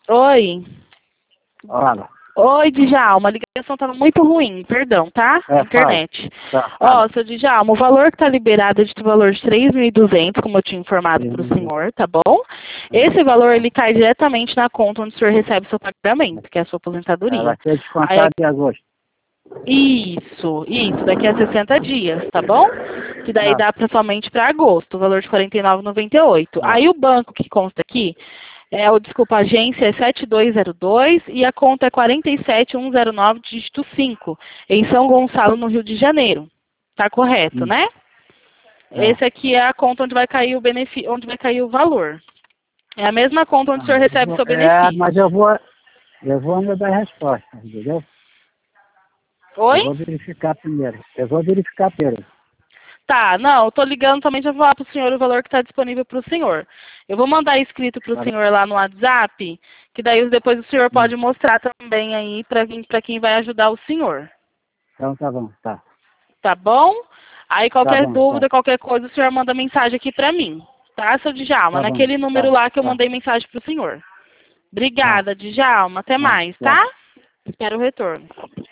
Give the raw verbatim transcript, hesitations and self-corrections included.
Oi. Olá. Oi, Djalma. A ligação estava muito ruim, perdão, tá? É, Internet. Tá, Ó, seu Djalma, o valor que está liberado é de valor de três mil e duzentos, como eu tinha informado para o Sim. senhor, tá bom? Esse valor, ele cai diretamente na conta onde o senhor recebe o seu pagamento, que é a sua aposentadoria. Ela quer Aí, descontar de agosto. isso, isso, daqui a sessenta dias, tá bom? Que daí Ah. dá pra, somente para agosto, o valor de quarenta e nove reais e noventa e oito centavos. Ah. Aí o banco que consta aqui, é o, desculpa, a agência é sete dois zero dois e a conta é quarenta e sete mil cento e zero nove, dígito cinco, em São Gonçalo, no Rio de Janeiro. Tá correto, Hum. né? É. Esse aqui é a conta onde vai cair o benefício, onde vai cair o valor. É a mesma conta onde o senhor Ah, recebe o vou- seu É, benefício. mas eu vou, eu vou me dar a resposta, entendeu? Oi? Eu vou verificar primeiro. Eu vou verificar primeiro. Tá, não, eu tô ligando também já vou falar pro senhor o valor que está disponível para o senhor. Eu vou mandar escrito pro Tá. senhor lá no WhatsApp, que daí depois o senhor Hum. pode mostrar também aí para quem, para quem vai ajudar o senhor. Então tá bom, tá. Tá bom? Aí Tá qualquer bom, dúvida, tá. qualquer coisa, o senhor manda mensagem aqui para mim. Tá, seu Djalma? Tá bom, Naquele número tá, lá que eu tá, mandei mensagem pro senhor. tá, Obrigada, Djalma. Até tá, mais, tá. tá? Espero o retorno.